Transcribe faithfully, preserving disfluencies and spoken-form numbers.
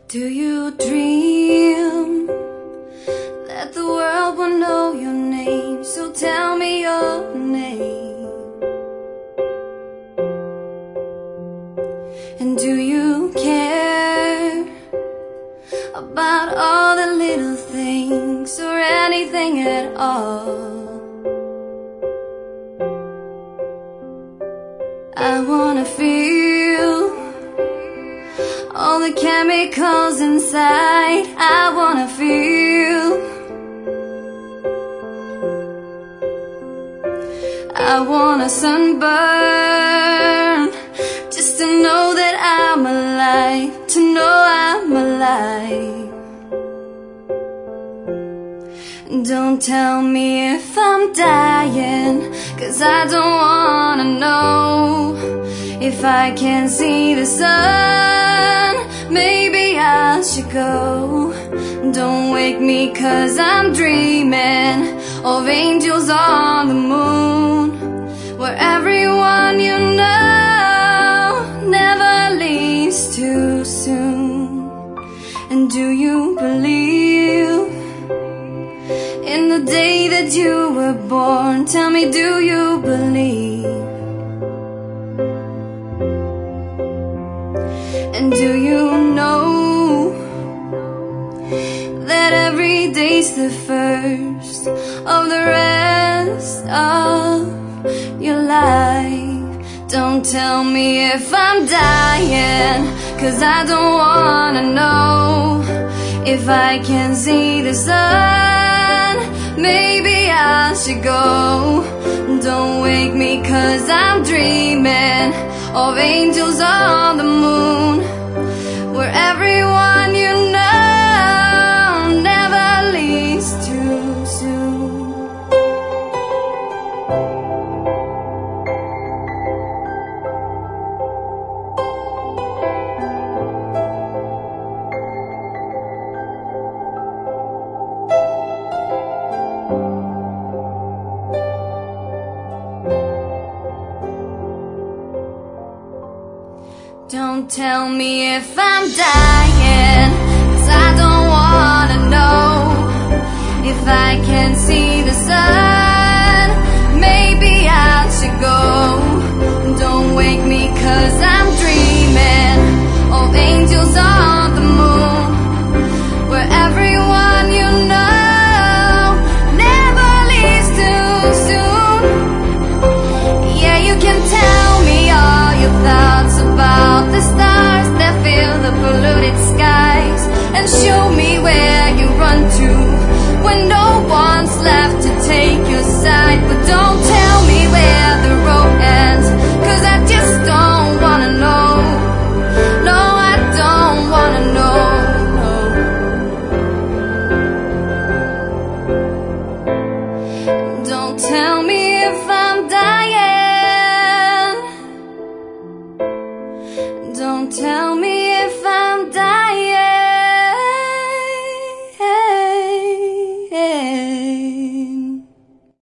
Do you dream that the world will know your name? So tell me your name. And do you care about all the little things or anything at all? I wanna feel all the chemicals inside. I wanna feel. I wanna sunburn just to know that I'm alive, to know I'm alive. Don't tell me if I'm dying, 'cause I don't wanna know. If I can't see the sun, maybe I should go. Don't wake me 'cause I'm dreaming of angels on the moon, where everyone you know never leaves too soon. And do you believe in the day that you were born? Tell me, do you believe? And do you know that every day's the first of the rest of your life? Don't tell me if I'm dying, 'cause I don't wanna know. If I can see the sun, maybe I should go. Don't wake me 'cause I'm dreaming of angels on the moon, where everyone you know never leaves too soon. Don't tell me if I'm dying, 'cause I don't wanna know. If I can see the sun, maybe I should go. Don't wake me 'cause I'm dreaming of angels on the moon, where everyone you know never leaves too soon. Yeah, you can tell me all your thoughts about the stars that fill the polluted skies, and show me where